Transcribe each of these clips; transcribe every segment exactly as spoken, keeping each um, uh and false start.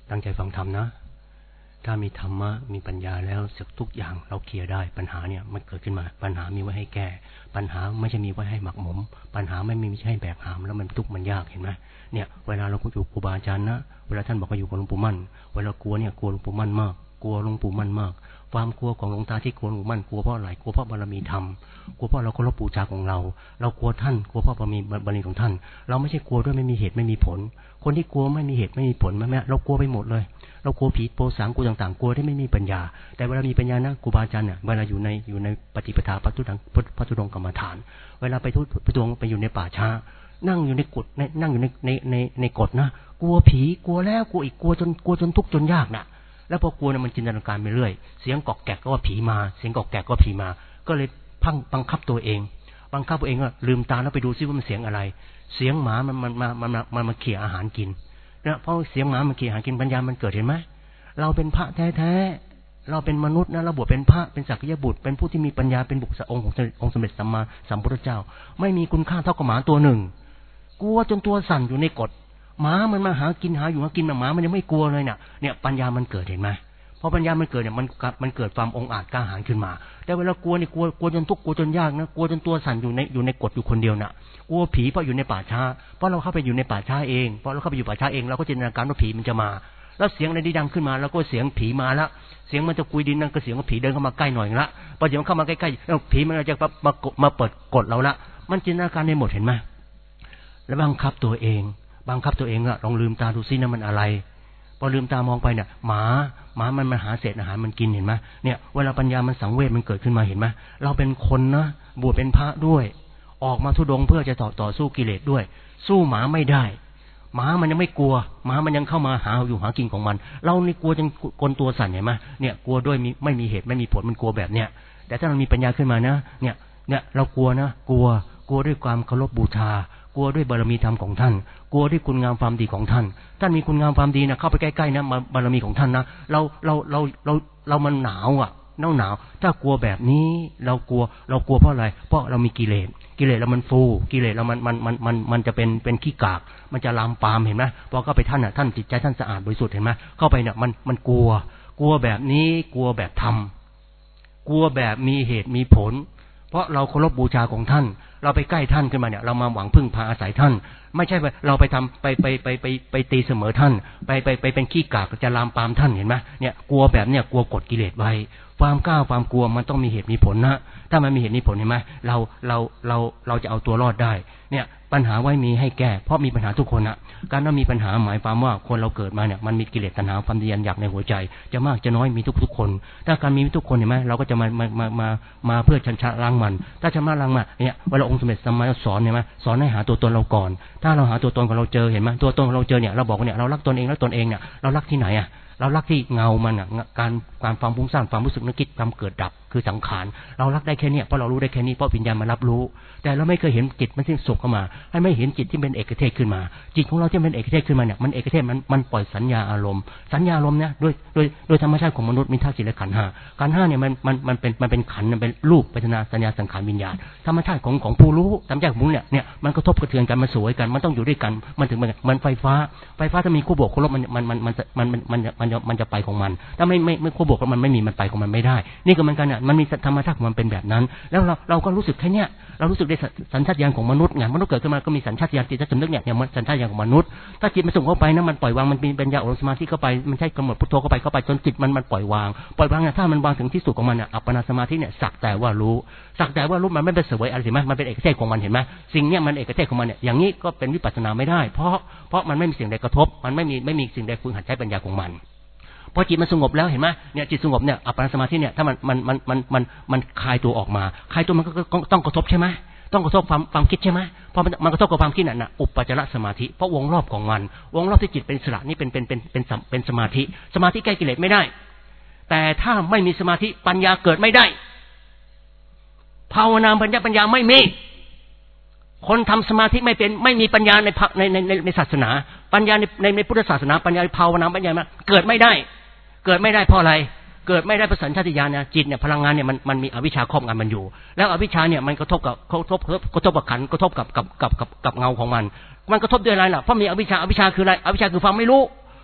ตั้งใจฟังธรรมนะถ้ามีธรรมะมีปัญญาแล้วสึกทุกอย่างเราเคลียร์ได้ปัญหาเนี่ยมันเกิดขึ้นมาปัญหามีไว้ให้แก้ปัญหาไม่ใช่มีไว้ให้หมักหมมปัญหาไม่มีไม่ใช่แบกหามแล้วมันทุกข์มันยากเห็นไหมเนี่ยเวลาเราอยู่ครูบาอาจารย์นะเวลาท่านบอกว่าอยู่กับหลวงปู่มั่นเวลากลัวเนี่ยกลัวหลวงปู่มั่นมากกลัวหลวงปู่มั่นมากความกลัวของหลวงตาที่กลัวหลวงปู่มั่นกลัวเพราะอะไรกลัวเพราะบารมีธรรมกลัวเพราะเราเคารพบูชาของเราเรากลัวท่านกลัวเพราะบารมีบารมีของท่านเราไม่ใช่กลัวด้วยไม่มีเหตุไม่มีผลคนที่กลัวไม่มีเหตุไม่มีผลแม่แม่เรากลัวไปหมดเลยเรากลัวผีโปสางกลัวต่างๆกลัวที่ไม่มีปัญญาแต่เวลามีปัญญานะครูบาอาจารย์เนี่ยเวลาอยู่ในอยู่ในปฏิปทาพระทุดงพระทุดงกรรมฐานเวลาไปทุไปดวงไปอยู่ในป่าช้านั่งอยู่ในกฎนั่งอยู่ในในในในกฎนะกลัวผีกลัวแล้วกลัวอีกกลัวจนกลัวจนทุกข์จนยากนะแล้วพอกลัวเนี่ยมันจินตนาการไปเรื่อยเสียงกอกแกกก็ว่าผีมาเสียงกอกแกกก็ผีมาก็เลยพังบังคับตัวเองบังคับตัวเองว่าลืมตาแล้วไปดูซิว่ามันเสียงอะไรเสียงหมามันมันมามันมันมาเขี่ยอาหารกินนะเพราะเสียงหมามันเขี่ยอาหารกินปัญญามันเกิดเห็นไหมเราเป็นพระแท้ๆเราเป็นมนุษย์นะเราบวชเป็นพระเป็นสักยบุตรเป็นผู้ที่มีปัญญาเป็นบุคคลองค์ขององค์สมเด็จสัมมาสัมพุทธเจ้าไม่มีคุณค่าเท่ากับหมาตัวหนึ่งกลัวจนตัวสั่นอยู่ในกฎหมามันมาหากินหาอยู่หากินหมามันยังไม่กลัวเลยเนี่ยเนี่ยปัญญามันเกิดเห็นไหมพอปัญญามันเกิดเนี่ยมันมันเกิดความองอาจกล้าหาญขึ้นมาแต่เวลากลัวเนี่ยกลัวกลัวจนทุกข์กลัวจนยากนะกลัวจนตัวสั่นอยู่ในอยู่ในกฎอยู่คนเดียวน่ะกลัวผีเพราะอยู่ในป่าช้าเพราะเราเข้าไปอยู่ในป่าช้าเองเพราะเราเข้าไปอยู่ป่าช้าเองเราก็จินตนาการว่าผีมันจะมาแล้วเสียงอะไรดังขึ้นมาแล้วก็เสียงผีมาแล้วเสียงมันจะกุยดินนั่นก็เสียงว่าผีเดินเข้ามาใกล้หน่อยละพอเดี๋ยวเข้ามาใกล้ๆแล้วผีมันจะมามาเปิดกดเราละมันจินตนาการในหมดเห็นไหมแล้วบังคับตัวเองบังคับตัวเองอะลองลืมตาดูซินะมันอะไรพอลืมตามองไปเนี่ยหมาหมามันมาหาเศษอาหารมันกินเห็นไหมเนี่ยเวลาปัญญามันสังเวชมันเกิดขึ้นมาเห็นไหมเราเป็นคนนะบวชเป็นพระด้วยออกมาทุดงเพื่อจะต่อต่อสู้กิเลสด้วยสู้หมาไม่ได้หมามันยังไม่กลัวหมามันยังเข้ามาหาอยู่หากินของมันเรานี่กลัวจนกลตัวสั่นเห็นไหมเนี่ยกลัวด้วยไม่มีเหตุไม่มีผลมันกลัวแบบเนี้ยแต่ถ้าเรามีปัญญาขึ้นมานะเนี่ยเนี่ยเรากลัวนะกลัวกลัวด้วยความเคารพบูชากลัวด้วยบารมีธรรมของท่านกลัวด้วยคุณงามความดีของท่านท่านมีคุณงามความดีนะเข้าไปใกล้ๆนะบารมีของท่านนะเราเราเราเราเรามันหนาวอ่ะหนาวหนาวถ้ากลัวแบบนี้เรากลัวเรากลัวเพราะอะไรเพราะเรามีกิเลสกิเลสเรามันฟูกิเลสเรามันมันมันมันมันจะเป็นเป็นขี้กากมันจะลามปามเห็นไหมพอเข้าไปท่านอ่ะท่านจิตใจท่านสะอาดบริสุทธิ์เห็นไหมเข้าไปเนี่ยมันมันกลัวกลัวแบบนี้กลัวแบบธรรมกลัวแบบมีเหตุมีผลเพราะเราเคารพบูชาของท่านเราไปใกล้ท่านขึ้นมาเนี่ยเรามาหวังพึ่งพาอาศัยท่านไม่ใช่ว่าเราไปทำไปไปไปไปไปตีเสมอท่านไปไปไปเป็นขี้กากจะลามปามท่านเห็นไหมเนี่ยกลัวแบบเนี่ยกลัวกดกิเลสไว้ความกล้าความกลัวมันต้องมีเหตุมีผลนะถ้ามันมีเหตุมีผลเห็นไหมเราเราเราเราจะเอาตัวรอดได้เนี่ยปัญหาไว้มีให้แก้เพราะมีปัญหาทุกคนนะการว่ามีปัญหาหมายความว่าคนเราเกิดมาเนี่ยมันมีกิเลสตัณหาความทะยานอยากในหัวใจจะมากจะน้อยมีทุกทุกคนถ้าการมีทุกคนเห็นไหมเราก็จะมามามามามาเพื่อชันชะล้างมันถ้าชำระล้างมันเนี่ยเวลาองค์สมเด็จสัมมาสัมพุทธเจ้าสอนเห็นไหมสอนให้หาตัวตนเราก่อนถ้าเราหาตัวตนของเราเจอเห็นไหมตัวตนของเราเจอเนี่ยเราบอกว่าเนี่ยเรารักตนเองแล้วตนเองเนี่ยเรารักที่ไหนอ่ะเรารักที่เงามันอ่ะการการความฟุ้งซ่านความรู้สึกนึกคิดความเกิดดับคือสังขารเรารักได้แค่นี้เพราะเรารู้ได้แค่นี้เพราะวิญญาณมารับรู้แต่เราไม่เคยเห็นจิตมันที่สุขเข้ามาให้ไม่เห็นจิตที่เป็นเอกเทศขึ้นมาจิตของเราที่เป็นเอกเทศขึ้นมาเนี่ยมันเอกเทศมันมันปล่อยสัญญาอารมณ์สัญญาอารมณ์เนี่ยด้วยโดยโดยธรรมชาติของมนุษย์มีธาตุสี่และขันธ์ห้าขันธ์ห้าเนี่ยมันมันมันเป็นมันเป็นขันธ์มันเป็นรูปเวทนาสัญญาสังขารวิญญาณธรรมชาติของของผู้รู้ธรรมชาติของผู้เนี่ยเนี่ยมันกระทบกระเทือนกันมันสวยกันมันต้องอยู่ด้วยกันมันถึงมันมันไฟฟ้าไฟฟ้าถ้ามีคู่บวกคู่ลบมันมันมันมันมันมันมันมันจะไปของมันถ้าไม่ไม่ไม่คู่บวกมันไม่มีมันไปของมันไม่ได้นี่ก็เหมือนกันเนี่ยมันมีธรรมชาติของมันเป็นแบบนั้นแล้วเราเราก็รู้สึกแค่เนี้ยเรารู้สึกได้สัญชาตญาณของมนุษย์ไงมนุษย์เกิดขึ้นมาก็มีสัญชาตญาณจิตสำนึกเนี่ยอย่างสัญชาตญาณของมนุษย์ถ้าจิตมันส่งเข้าไปนะมันปล่อยวางมันเป็นปัญญาอบรมสมาธิเข้าไปมันใช่กำหนดพุทโธเข้าไปเข้าไปจนจิตมันมันปล่อยวางปล่อยวางเนี่ยถ้ามันวางถึงที่สุดของมันเนี่ยอัปปนาสมาธิเนี่ยสักแต่ว่ารู้สักแต่ว่ารู้มันไม่เป็นเสวยอะไรเห็นไหมมันเป็นเอกเทศของมันเห็นไหมสิ่งเนี้ยมันเอกเทศของมันเนี่ยอย่างนี้ก็เป็นวิปัสสนาไม่ได้เพราะเพราะมันไม่มีสิ่งใดกระทบมันไม่มีไม่มีสิ่งใดฝึกหัดใช้ปัญญาของมันพอจิตมันสงบแล้วเห็นไหมเนี่ยจิตสงบเนี่ยอัปปนาสมาธิเนี่ยถ้ามันมันมันมันมันมันคลายตัวออกมาคลายตัวมันก็ต้องกระทบใช่ไหมต้องกระทบความความคิดใช่ไหมพอมันกระทบกับความคิดน่ะอุปจารสมาธิเพราะวงรอบของมันวงรอบที่จิตเป็นอิสระนี่เป็นเป็นเป็นเป็นเป็นสมาธิสมาธิแก้กิเลสไม่ได้แต่ถ้าไม่มีสมาธิปัญญาเกิดไม่ได้ภาวนาปัญญาปัญญาไม่มีคนทำสมาธิไม่เป็นไม่มีปัญญาในในในในศาสนาปัญญาในในในพุทธศาสนาปัญญาภาวนาปัญญาเกิดไม่ได้เกิดไม่ได้เพราะอะไรเกิดไม่ได้ประสัญชาตญาณเนี่ยจิตเนี่ยพลังงานเนี่ยมันมันมีอวิชชาครอบงำมันอยู่แล้วอวิชชาเนี่ยมันกระทบกับกระทบกระทบกับขันธ์กระทบกับกับกับกับกับเงาของมันมันกระทบด้วยอะไรล่ะเพราะมีอวิชชาอวิชชาคืออะไรอวิชชาคือความไม่รู้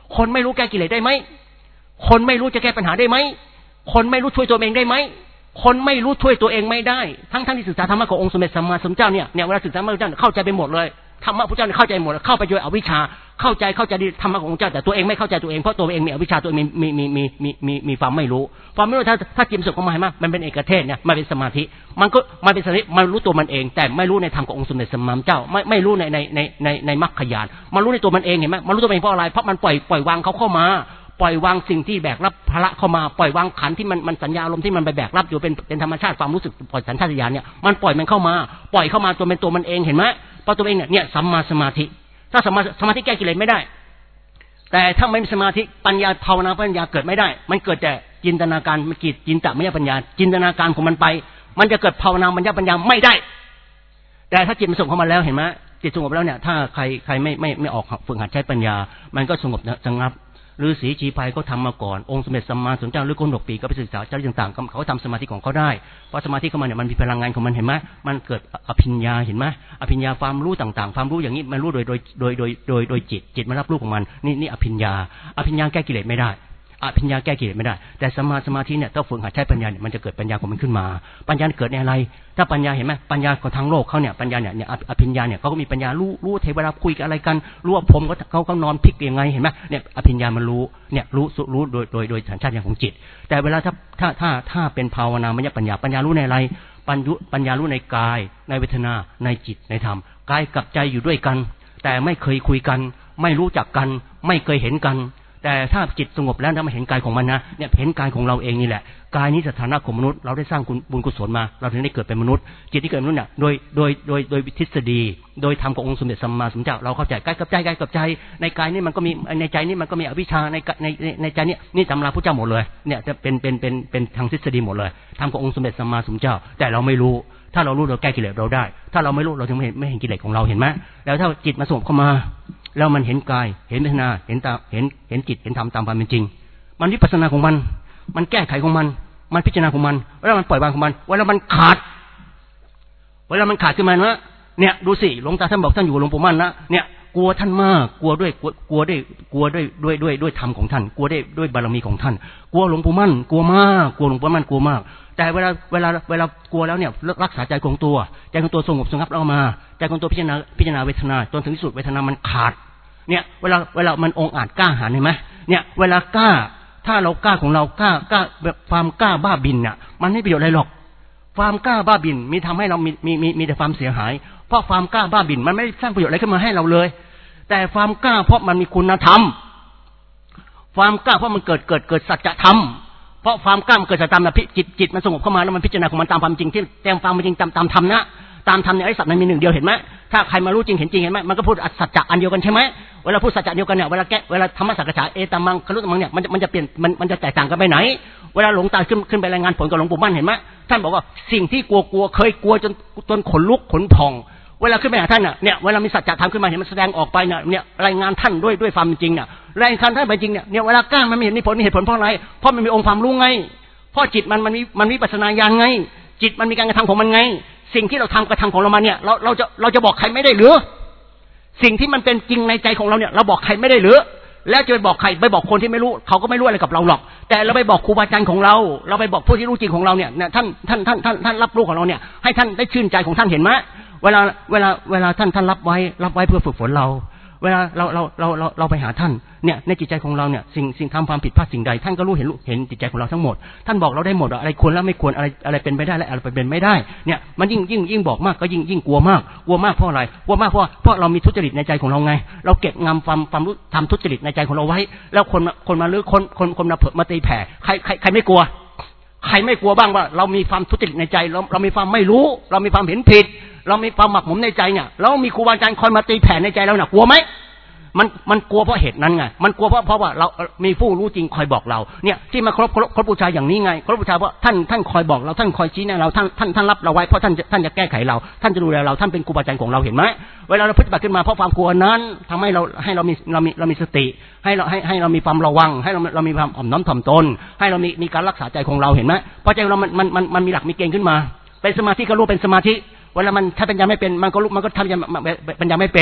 คนไม่รู้แก้กิเลสได้ไหมคนไม่รู้จะแก้ปัญหาได้ไหมคนไม่รู้ช่วยตัวเองได้ไหมคนไม่รู้ช่วยตัวเองไม่ได้ทั้งทั้งที่ศึกษาธรรมะขององค์สมเด็จสัมมาสัมพุทธเจ้าเนี่ยเนี่ยเวลาศึกษาธรรมะของเจ้าเข้าใจไปหมดเลยธรรมะพระเจ้าเข้าใจหมดเข้าไปโดยอวิชชาเข้าใจเข้าใจธรรมะของพระเจ้าแต่ตัวเองไม่เข้าใจตัวเองเพราะตัวเองมีอวิชชาตัวเองมีมีมีมีมีมีความไม่รู้ความไม่รู้ถ้าถ้าจิตสุขของมันเห็นไหมมันเป็นเอกเทศเนี่ยมันเป็นสมาธิมันก็มันเป็นสมาธิมันรู้ตัวมันเองแต่ไม่รู้ในธรรมขององค์สมเด็จสัมมาสัมพุทธเจ้าไม่ไม่รู้ในในในในในมรรคญาณมันรู้ในตัวมันเองเห็นไหมมันรู้ตัวเองเพราะอะไรเพราะมันปล่อยปล่อยวางเขาเข้ามาปล่อยวางสิ่งที่แบกรับภาระเข้ามาปล่อยวางขันที่มันมันสัญญาอารมณ์ที่มันไปแบกรับอยู่เป็นเป็นธรรมชาติความรู้สึกปล่อยสัญชาตญาณเนี่ยมันปล่อยมันเข้ามาปล่อยเข้ามาตัวเป็นตัวมันเองเห็นไหมเพราะตัวเองเนี่ยเนี่ยสัมมาสมาธิถ้าสัมมาสมาธิแก้กิเลสไม่ได้แต่ถ้าไม่มีสมาธิปัญญาภาวนาปัญญาเกิดไม่ได้มันเกิดแต่จินตนาการมันกิจจินตมยปัญญาจินตนาการของมันไปมันจะเกิดภาวนาปัญญาปัญญาไม่ได้แต่ถ้าจิตมันสงบเข้ามาแล้วเห็นไหมจิตสงบแล้วเนี่ยถ้าใครใครไม่ไม่ไม่ออกฝึกหัดใช้ปัญญามันก็สงบสงับฤาษีชีพายก็ทำมาก่อนองค์สมเด็จสัมมาสัมพุทธเจ้าหรือคนหกปีก็ไปศึกษาเจ้าต่างๆเขาทำสมาธิของเขาได้เพราะสมาธิของมันเนี่ยมันมีพลังงานของมันเห็นไหมมันเกิดอภิญญาเห็นไหมอภิญญาความรู้ต่างๆความรู้อย่างนี้มันรู้โดยโดยโดยโดยโดยโดยจิตจิตมันรับรู้ของมันนี่นี่อภิญญาอภิญญาแก้กิเลสไม่ได้อภิญญาแก้กิเลสไม่ได้แต่สัมมาสมาธิเนี่ยถ้าฝึกหัดใช้ปัญญาเนี่ยมันจะเกิดปัญญาของมันขึ้นมาปัญญาเกิดในอะไรถ้าปัญญาเห็นไหมปัญญาของทางโลกเขาเนี่ยปัญญาเนี่ยเนี่ยอภิญญาเนี่ยเขาก็มีปัญญารู้รู้เทวดาคุยกันอะไรกันรู้ว่าผมเขาเขาเขานอนพลิกยังไงเห็นไหมเนี่ยอภิญญามันรู้เนี่ยรู้รู้โดยโดยโดยสัญชาตญาณของจิตแต่เวลาถ้าถ้าถ้าถ้าเป็นภาวนามยปัญญาปัญญารู้ในอะไรปัญญาปัญญารู้ในกายในเวทนาในจิตในธรรมกายกับใจอยู่ด้วยกันแต่ไม่เคยคุยกันไม่รู้จักกันไม่เคยเห็นกันแต่ถ้าจิตสงบแล้วนะมาเห็นกายของมันนะเนี่ยเห็นกายของเราเองนี่แหละกายนี้สถานะของมนุษย์เราได้สร้างบุญกุศลมาเราถึงได้เกิดเป็นมนุษย์จิตที่เกิดเป็นมนุษย์เนี่ยโดยโดยโดยโดยทฤษฎีโดยธรรมขององค์สมเด็จสัมมาสัมพุทธเจ้าเราเข้าใจกายกับใจกายกับใจในกายนี่มันก็มีในใจนี่มันก็มีอวิชชาในในในใจนี่นี่ตำราพุทธเจ้าหมดเลยเนี่ยจะเป็นเป็นเป็นเป็นทางทฤษฎีหมดเลยธรรมขององค์สมเด็จสัมมาสัมพุทธเจ้าแต่เราไม่รู้ถ้าเรารู้เราแก้กิเลสเราได้ถ้าเราไม่รู้เราถึงไม่เห็นไม่เห็นกิเลสของเราเห็นไหมแล้วถ้าจิตมาสงบเข้ามาแล้วมันเห็นกายเห็นเวทนาเห็นตาเห็นเห็นจิตเห็นธรรมตามความเป็นจริงมันวิปัสสนาของมันมันแก้ไขของมันมันพิจารณาของมันแล้วมันปล่อยวางของมันเวลามันขาดเวลามันขาดขึ้นมานะเนี่ยดูสิหลวงตาท่านบอกท่านอยู่หลวงปู่มั่นนะเนี่ยกลัวท่านมากกลัวด้วยกลัวด้วยกลัวด้วยด้วยด้วยด้วยธรรมของท่านกลัวได้ด้วยบารมีของท่านกลัวหลวงปู่มั่นกลัวมากกลัวหลวงปู่มั่นกลัวมากแต่เวลาเวลาเวลากลัวแล้วเนี่ยรักษาใจของตัวใจของตัวสงบสงับแล้วมาใจของตัวพิจารณาพิจารณาเวทนาจนถึงที่สุดเวทนามันขาดเนี่ยเวลาเวลามันองอาจกล้าหาญเห็นไหมเนี่ยเวลากล้าถ้าเรากล้าของเรากล้ากล้าแบบความกล้าบ้าบินเนี่ยมันไม่ประโยชน์อะไรหรอกความกล้าบ้าบินมีทำให้เรามีมีมีมีแต่ความเสียหายเพราะความกล้าบ้าบินมันไม่สร้างประโยชน์อะไรขึ้นมาให้เราเลยแต่ความกล้าเพราะมันมีคุณธรรมความกล้าเพราะมันเกิดเกิดเกิดสัจธรรมเพราะความกล้ามันเกิดจากตามแบบจิตจิตมันสงบเข้ามาแล้วมันพิจารณาของมันตามความจริงที่แตงฟังมันจริงตามตามธรรมนะตามธรรมเนี่ยไอ้สัตว์มันมีหนึ่งเดียวเห็นไหมถ้าใครมารู้จริงเห็นจริงเห็นไหมมันก็พูดสัจจะอันเดียวกันใช่ไหมเวลาพูดสัจจะเดียวกันเนี่ยเวลาแก้เวลาธรรมสัจจะเอตัมมังคลุตมังเนี่ยมันมันจะเปลี่ยนมันมันจะแตกต่างกันไปไหนเวลาหลวงตาขึ้นขึ้นไปรายงานผลกับหลวงปู่มั่นเห็นไหมท่านบอกว่าสิ่งที่กลัวกลัวเคยกลัวจนจนขนลุกขนพองเวลาขึ้นไปหาท่านเนี่ยเวลามีสัจจะธรรมขึ้นมาเห็นมันแสดงออกไปเนี่ยเนี่ยรายงานท่านด้วยด้วยความจริงเนี่ยรายงานท่านไปจริงเนี่ยเนี่ยเวลากล้ามันไม่เห็นมีผลมีเหตุผลเพราะอะไรเพราะมันมีองค์ความรู้ไงเพราะจิตมันมันมีมันมีปัจจัยญาณไงจิตมันมีการกระทำของมันไงสิ่งที่เราทำกระทำของเรามาเนี่ยเราเราจะเราจะบอกใครไม่ได้หรือสิ่งที่มันเป็นจริงในใจของเราเนี่ยเราบอกใครไม่ได้หรือแล้วจะไปบอกใครไปบอกคนที่ไม่รู้เขาก็ไม่รู้อะไรกับเราหรอกแต่เราไปบอกครูบาอาจารย์ของเราเราไปบอกผู้ที่รู้จริงของเราเนี่ยท่านท่านท่านท่านท่านรับรู้ของเราเนี่ยให้ท่านได้ชื่นใจของท่านเห็นไหมเวลาเวลาเวลาท่านท่านรับไว้รับไว้เพื่อฝึกฝนเราเวลาเราเราเราเราเราไปหาท่านเนี่ยในจิตใจของเราเนี่ยสิ่งสิ่งทำความผิดพลาดสิ่งใดท่านก็รู้เห็นเห็นจิตใจของเราทั้งหมดท่านบอกเราได้หมดอะไรควรและไม่ควรอะไรอะไรเป็นไปได้และอะไรเป็นไม่ได้เนี่ยมันยิ่งยิ่งยิ่งบอกมากก็ยิ่งยิ่งกลัวมากกลัวมากเพราะอะไรกลัวมากเพราะเพราะเรามีทุจริตในใจของเราไงเราเก็บงำความความรู้ทำทุจริตในใจของเราไว้แล้วคนคนมาลื้อคนคนคนมาเผมาตีแผ่ใครใครใครไม่กลัวใครไม่กลัวบ้างว่าเรามีความทุจริตในใจเราเรามีความไม่รู้เรามีความเห็นผิดเรามีความหมักหมมในใจเนี่ยเรามีครูบาอาจารย์คอยมาตีแผ่ในใจเราเนี่ยกลัวไหมมันมันกลัวเพราะเหตุนั้นไงมันกลัวเพราะเพราะว่าเรามีผู้รู้จริงคอยบอกเราเนี่ยที่มาครบครบครบบูชาอย่างนี้ไงครบบูชาเพราะท่านท่านคอยบอกเราท่านคอยชี้แนะเราท่านท่านท่านรับเราไว้เพราะท่านท่านจะแก้ไขเราท่านจะดูแลเราท่านเป็นครูบาอาจารย์ของเราเห็นไหมเวลาเราปฏิบัติขึ้นมาเพราะความกลัวนั้นทำให้เราให้เรามีเรามีเรามีสติให้เราให้ให้เรามีความระวังให้เราเรามีความอ่อนน้อมถ่อมตนให้เรามีมีการรักษาใจของเราเห็นไหมเพราะใจเรามันมันมันมันมีหลักมีเกณฑ์ขึ้นมาเป็นสมาธิก็รู้เป็นสมาธิเวลามันถ้าปัญญาไม่เป็นมันก็รู้มันก็ทำปัญญาไม่เป็น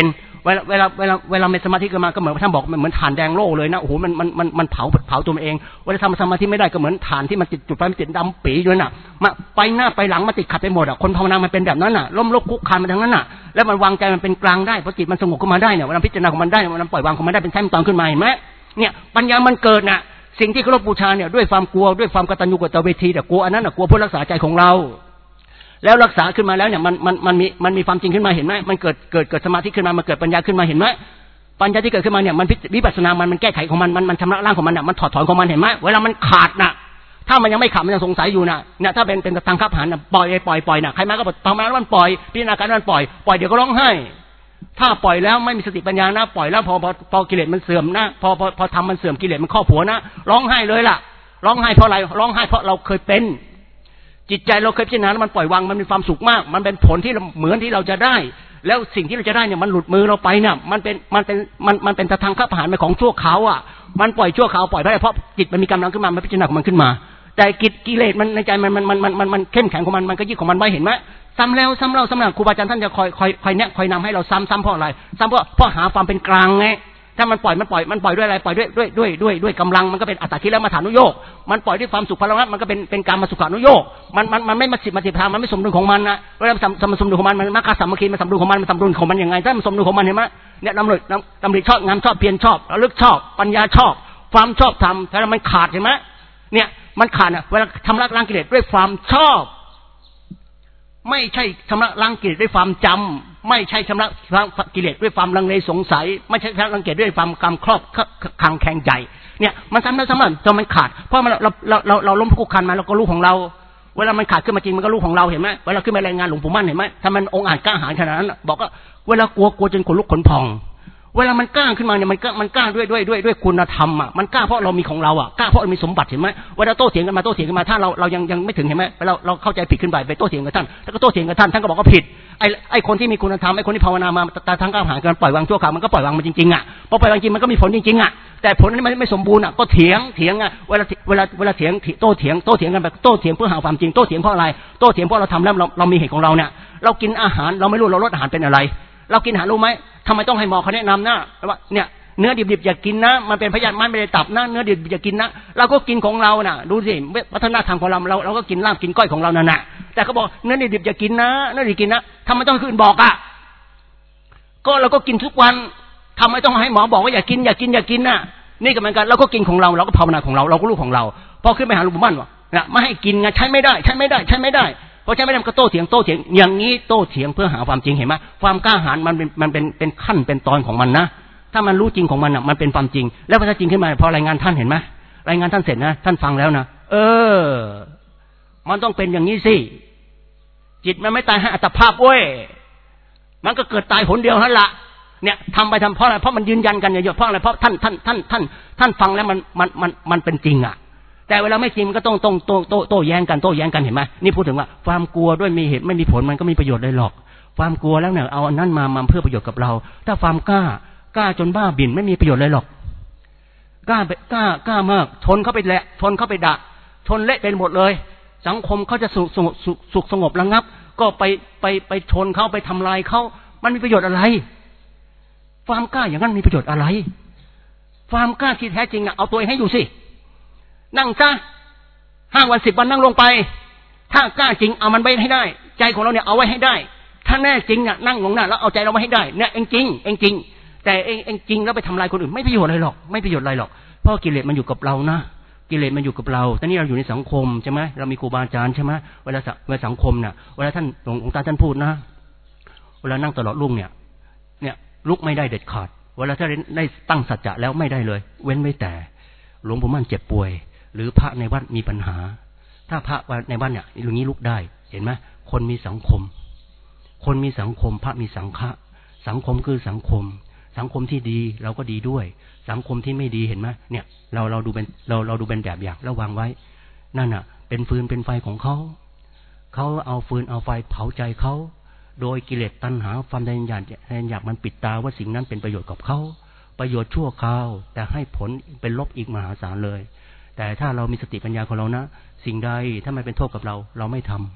เวลาเวลาเวลาเวลามีสมาธิขึ้นมาก็เหมือนท่านบอกมันเหมือนถ่านแดงโล่เลยนะโอ้โหมันมันมันมันเผาเผาตัวเองเวลาทำสมาธิไม่ได้ก็เหมือนถ่านที่มันติดจุดไฟมันติดดำปีด้วยน่ะมาไปหน้าไปหลังมาติดขัดไปหมดอ่ะคนภาวนามันเป็นแบบนั้นน่ะล้มลุกคุกคานมาทั้งนั้นน่ะแล้วมันวางใจมันเป็นกลางได้พอจิตมันสงบขึ้นมาได้เนี่ยเวลาพิจารณาของมันได้มันปล่อยวางของมันได้เป็นแท่นตอนขึ้นมาเห็นไหมเนี่ยปัญญามันเกิดน่ะสิ่งที่เคารพบูชาเนี่ยด้วยความกลัวด้วยความกตัญญูกตเวทีแต่กลัวอันนั้นน่ะกลัวเพื่อรักษาใจของเราแล้วรักษาขึ้นมาแล้วเนี่ยมันมันมันมีมันมีความจริงขึ้นมาเห็นไหมมันเกิดเกิดเกิดสมาธิขึ้นมามันเกิดปัญญาขึ้นมาเห็นไหมปัญญาที่เกิดขึ้นมาเนี่ยมันวิปัสสนามันมันแก้ไขของมันมันมันชำระล้างของมันเนี่ยมันถอดถอนของมันเห็นไหมเวลามันขาดน่ะถ้ามันยังไม่ขาดมันยังสงสัยอยู่น่ะเนี่ยถ้าเป็นเป็นทางขับหันน่ะปล่อยปล่อยปล่อยน่ะใครมาก็ทำมาแล้วมันปล่อยพิจารณาการมันปล่อยปล่อยเดี๋ยวก็ร้องไห้ถ้าปล่อยแล้วไม่มีสติปัญญานะปล่อยแล้วพอพอพอกิเลสมันเสื่อมนะพอพอพอทำมันเสื่อมกิเลสมันครอบหัวนะร้องไห้เลยล่ะร้องไห้เพราะอะไรร้องไห้เพราะเราเคยเป็นจิตใจเราเคยพิจารณาแล้วมันปล่อยวางมันมีความสุขมากมันเป็นผลที่เหมือนที่เราจะได้แล้วสิ่งที่เราจะได้เนี่ยมันหลุดมือเราไปเนี่ยมันเป็นมันเป็นมันมันเป็นทางขับหันไปของชั่วคราวอ่ะมันปล่อยชั่วคราวปล่อยไปเพราะจิตมันมีกำลังขึ้นมามันพิจารณาของมันขึ้นมาแต่กิจกิเลสมันในใจมันมันมันมันมันเข้มแข็งของมันมันก็ยึดของมันไว้เห็นไหมซ้ำแล้วซ้ำเล่าซ้ำเล่าครูบาอาจารย์ท่านจะคอยคอยคอยแนะคอยนำให้เราซ้ำซ้ำเพราะอะไรซ้ำเพราะเพราะหาความเป็นกลางไงถ้ามันปล่อยมันปล่อยมันปล่อยด้วยอะไรปล่อยด้วยด้วยด้วยด้วยด้วยกำลังมันก็เป็นอัตตกิลมัฏฐานุโยคมันปล่อยด้วยความสุขพลังมันก็เป็นเป็นการมาสุขานุโยคมันมันมันไม่มาสิบมาสิบทางมันไม่สมดุลของมันนะเวลาสมสมดุลของมันมันมัคคะสามัคคีมันสมดุลของมันมันสมดุลของมันยังไงถ้ามันสมดุลของมันเห็นไหมเนี่ยดำริดำริชอบงามชอบเพียรชอบระลึกชอบปัญญาชอบความชอบธรรมถ้ามันขาดเห็นไหมเนี่ยมันขาดอ่ะเวลาทำละล้างกิเลสด้วยความชอบไม่ใช่ชำระล้างกิเลสด้วยความจำไม่ใช่ชำระล้างกิเลสด้วยความลังเลสงสัยไม่ใช่ชำระล้างกิเลสด้วยความกำครอบขังแข็งใจเนี่ยมันซ้ำแล้วซ้ำเล่าจนมันขาดเพราะมันเราเราเราเราล้มคุกคันมาเราก็รู้ของเราเวลามันขาดขึ้นมาจริงมันก็รู้ของเราเห็นไหมเวลาขึ้นมารายงานหลวงปู่มั่นเห็นไหมถ้ามันองค์อาจกล้าหาญขนาดนั้นบอกว่าเวลากลัวกลัวจนขนลุกขนพองเวลามันกล้าขึ้นมาเนี่ยมันกล้ามันกล้าด้วยด้วยด้วยด้วยคุณธรรมอ่ะมันกล้าเพราะเรามีของเราอ่ะกล้าเพราะเรามีสมบัติเห็นไหมเวลาโต้เถียงกันมาโต้เถียงกันมาถ้าเราเรายังยังไม่ถึงเห็นไหมเราเราเข้าใจผิดขึ้นไปไปโต้เถียงกับท่านแล้วก็โต้เถียงกับท่านท่านก็บอกว่าผิดไอ้ไอ้คนที่มีคุณธรรมไอ้คนที่ภาวนามาตาทั้งกล้าหาญกันปล่อยวางชั่วคราวมันก็ปล่อยวางมันจริงๆอ่ะพอปล่อยวางจริงมันก็มีผลจริงๆอ่ะแต่ผลนั้นมันไม่สมบูรณ์อ่ะก็เถียงเถียงอ่ะเวลาเวลาเวลาเถียงโต้เถียงโต้เถียงกันแบบโต้เถียงเพื่อหาความจริงโต้เถียงเพราะอะไรโต้เถียงเพราะเราทำแล้วเราเรามีเหตุของเราเนี่ยเรากินอาหารเราไม่รู้เราลดอาหารเป็นอะไรเรากินอาหารรู้ไหมทำไมต้องให้หมอเขาแนะนำนะว่าเนี่ยเนื้อดิบๆอย่ากินนะมันเป็นพยาธิมันไม่ได้ตับนะเนื้อดิบอย่ากินนะเราก็กินของเราน่ะดูสิวัฒนธรรมของเราเราเราก็กินลาบกินก้อยของเรานั่นน่ะแต่เขาบอกเนื้อดิบอย่ากินนะเนื้อดิบกินนะทำไมต้องคืนบอกอ่ะก็เราก็กินทุกวันทำไมต้องให้หมอบอกว่าอย่ากินอย่ากินอย่ากินน่ะนี่ก็เหมือนกันเราก็กินของเราเราก็ภาวนาของเราเราก็รู้ของเราพอขึ้นไปหาหลวงปู่มั่นว่าเนี่ยไม่ให้กินไงใช้ไม่ได้ใช้ไม่ได้ใช้ไม่ได้เพราะใช้ไม่ได้ก็โต้เถียงโต้เถียงอย่างนี้โต้เถียงเพื่อหาความจริงเห็นไหมความกล้าหาญมันเป็นมันเป็นเป็นขั้นเป็นตอนของมันนะถ้ามันรู้จริงของมันอ่ะมันเป็นความจริงแล้วพอจริงขึ้นมาพอรายงานท่านเห็นไหมรายงานท่านเสร็จนะท่านฟังแล้วนะเออมันต้องเป็นอย่างนี้สิจิตมันไม่ตายให้อัตภาพเว้ยมันก็เกิดตายหนเดียวนั่นแหละเนี่ยทำไปทำเพราะอะไรเพราะมันยืนยันกันอย่างเดียวเพราะอะไรเพราะท่านท่านท่านท่านท่านฟังแล้วมันมันมันมันเป็นจริงอ่ะแต่เวลาไม่จริงมันก็ต้องต้องโต้โต้โต้แย้งกันโต้แย้งกันเห็นไหมนี่พูดถึงว่าความกลัวด้วยมีเหตุไม่มีผลมันก็มีประโยชน์เลยหรอกความกลัวแล้วเนี่ยเอาอันนั้นมามาเพื่อประโยชน์กับเราถ้าความกล้ากล้าจนบ้าบิ่นไม่มีประโยชน์เลยหรอกกล้ากล้ากล้ามากชนเข้าไปแหละชนเข้าไปด่าชนเละเป็นหมดเลยสังคมเขาจะสุขสุขสุขสงบระงับก็ไปไปไปชนเขาไปทำลายเขามันมีประโยชน์อะไรความกล้าอย่างนั้นมีประโยชน์อะไรความกล้าที่แท้จริงอ่ะเอาตัวเองให้อยู่สินั่งซะห้าวันสิบวันนั่งลงไปถ้ากล้าจริงเอามันไว้ให้ได้ใจของเราเนี่ยเอาไว้ให้ได้ถ้าแน่จริงอ่ะนั่งลงหน้าแล้วเอาใจเราไว้ให้ได้เนี่ยเองจริงเองจริงแต่เองเองจริงแล้วไปทำลายคนอื่นไม่ประโยชน์อะไรหรอกไม่ประโยชน์อะไรหรอกเพราะกิเลสมันอยู่กับเรานะกิเลสมันอยู่กับเราแต่นี่เราอยู่ในสังคมใช่ไหมเรามีครูบาอาจารย์ใช่ไหมเวลาเวลาสังคมเนี่ยเวลาท่านหลวงตาท่านพูดนะเวลานั่งตลอดรุ่งเนี่ยเนี่ยลุกไม่ได้เด็ดขาดเวลาถ้าได้ตั้งสัจจะแล้วไม่ได้เลยเว้นไว้แต่หลวงปู่มั่นเจ็บป่วยหรือพระในวัดมีปัญหาถ้าพระในวัดเนี่ยอย่างนี้ลุกได้เห็นไหมคนมีสังคมคนมีสังคมพระมีสังฆะสังคมคือสังคมสังคมที่ดีเราก็ดีด้วยสังคมที่ไม่ดีเห็นไหมเนี่ยเราเราดูเป็นเราเราดูเป็นแบบอย่างแล้ววางไว้นั่นน่ะเป็นฟืนเป็นไฟของเขาเขาเอาฟืนเอาไฟเผาใจเขาโดยกิเลสตัณหาความทะยานทะยานอยากมันปิดตาว่าสิ่งนั้นเป็นประโยชน์กับเขาประโยชน์ชั่วคราวแต่ให้ผลเป็นลบอีกมหาศาลเลยแต่ถ้าเรามีสติปัญญาของเรานะสิ่งใดถ้ามันเป็นโทษกับเราเราไม่ทำ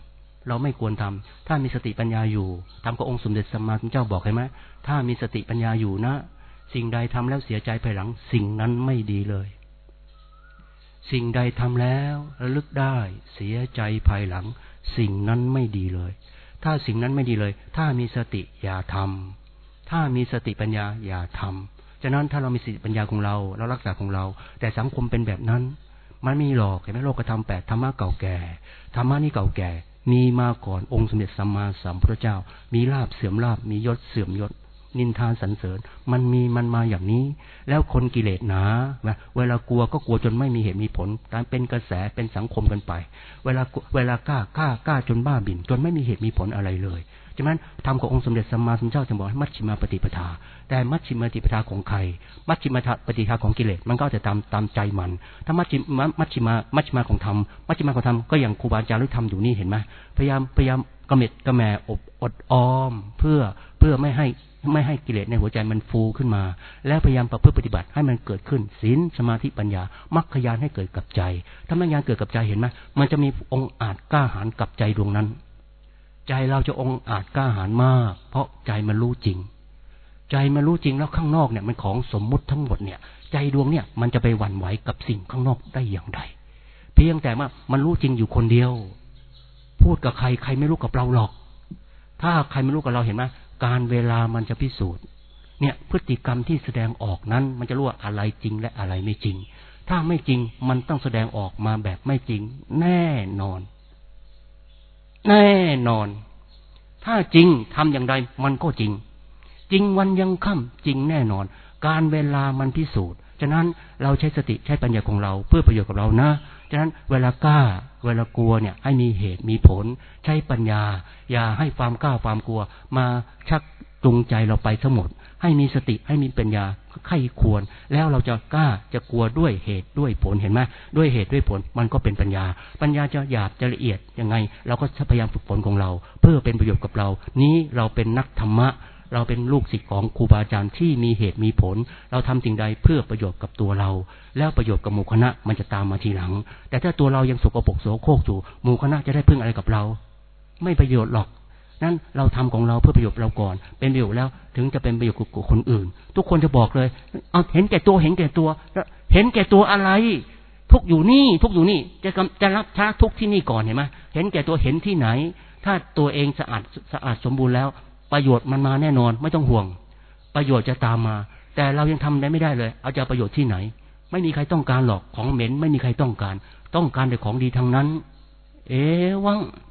เราไม่ควรทำถ้ามีสติปัญญาอยู่ทำกับองค์สมเด็จสัมมาสัมพุทธเจ้าบอกเห็นไหมถ้ามีสติปัญญาอยู่นะสิ่งใดทำแล้วเสียใจภายหลังสิ่งนั้นไม่ดีเลยสิ่งใดทำแล้วระลึกได้เสียใจภายหลังสิ่งนั้นไม่ดีเลยถ้าสิ่งนั้นไม่ดีเลยถ้ามีสติอย่าทำถ้ามีสติปัญญาอย่าทำฉะนั้นถ้าเรามีสติปัญญาของเราเรารักษาของเราแต่สังคมเป็นแบบนั้นมันมีหลอกเห็นไหมโลกธรรมแปดธรรมะเก่าแก่ธรรมะนี่เก่าแก่มีมาก่อนองค์สมเด็จสัมมาสัมพุทธเจ้ามีลาภเสื่อมลาภมียศเสื่อมยศนินทาสรรเสริญมันมีมันมาอย่างนี้แล้วคนกิเลสหนาเวลากลัวก็กลัวจนไม่มีเหตุมีผลการเป็นกระแสเป็นสังคมกันไปเวลาเวลากล้ากล้ากล้าจนบ้าบิ่นจนไม่มีเหตุมีผลอะไรเลยฉะนั้นธรรมขององค์สมเด็จสัมมาสัมพุทธเจ้าจะบอกให้มัชฌิมาปฏิปทาแต่มัชฌิมาปฏิปทาของใครมัชฌิมาปฏิปทาของกิเลสมันก็จะตามตามใจมันถ้ามัชฌิมามัชฌิมามัชฌิมาของธรรมมัชฌิมาของธรรมก็อย่างครูบาอาจารย์หรือธรรมอยู่นี่เห็นไหมพยายามพยายามกระเม็ดกระแหม่อบอดออมเพื่อเพื่อไม่ให้ไม่ให้กิเลสในหัวใจมันฟูขึ้นมาแล้วพยายามประพฤติปฏิบัติให้มันเกิดขึ้นศีลสมาธิปัญญามรรคญาณให้เกิดกับใจถ้ามรรคญาณเกิดกับใจเห็นไหมมันจะมีองค์อาจกล้าหาญกับใจดวงนั้นใจเราจะองค์อาจกล้าหาญมากเพราะใจมันรู้จริงใจมันรู้จริงแล้วข้างนอกเนี่ยมันของสมมุติทั้งหมดเนี่ยใจดวงเนี่ยมันจะไปหวั่นไหวกับสิ่งข้างนอกได้อย่างไรเพียงแต่ว่ามันรู้จริงอยู่คนเดียวพูดกับใครใครไม่รู้กับเราหรอกถ้าใครไม่รู้กับเราเห็นไหมการเวลามันจะพิสูจน์เนี่ยพฤติกรรมที่แสดงออกนั้นมันจะรู้ว่าอะไรจริงและอะไรไม่จริงถ้าไม่จริงมันต้องแสดงออกมาแบบไม่จริงแน่นอนแน่นอนถ้าจริงทำอย่างไรมันก็จริงจริงวันยังค่ำจริงแน่นอนการเวลามันพิสูจน์ฉะนั้นเราใช้สติใช้ปัญญาของเราเพื่อประโยชน์กับเรานะฉะนั้นเวลากล้าเวลากลัวเนี่ยให้มีเหตุมีผลใช้ปัญญาอย่าให้ความกล้าความกลัวมาชักจูงใจเราไปทั้งหมดให้มีสติให้มีปัญญาไข้ควรแล้วเราจะกล้าจะกลัวด้วยเหตุด้วยผลเห็นไหมด้วยเหตุด้วยผลมันก็เป็นปัญญาปัญญาจะหยาบจะละเอียดยังไงเราก็พยายามฝึกฝนของเราเพื่อเป็นประโยชน์กับเรานี้เราเป็นนักธรรมะเราเป็นลูกศิษย์ของครูบาอาจารย์ที่มีเหตุมีผลเราทำสิ่งใดเพื่อประโยชน์กับตัวเราแล้วประโยชน์กับหมู่คณะมันจะตามมาทีหลังแต่ถ้าตัวเรายังสกปรกโสโครกอยู่หมู่คณะจะได้พึ่งอะไรกับเราไม่ประโยชน์หรอกนั้นเราทำของเราเพื่อประโยชน์เราก่อนเป็นประโยชน์แล้วถึงจะเป็นประโยชน์กับคนอื่นทุกคนจะบอกเลยเอาเห็นแก่ตัวเห็นแก่ตัวเห็นแก่ตัวอะไรทุกอยู่นี่ทุกอยู่นี่จะจะรับช้าทุกที่นี่ก่อนเห็นไหมเห็นแก่ตัวเห็นที่ไหนถ้าตัวเองสะอาดสะอาดสมบูรณ์แล้วประโยชน์มันมาแน่นอนไม่ต้องห่วงประโยชน์จะตามมาแต่เรายังทำได้ไม่ได้เลยเอาจะประโยชน์ที่ไหนไม่มีใครต้องการหรอกของเหม็นไม่มีใครต้องการต้องการแต่ของดีทั้งนั้นเอวัง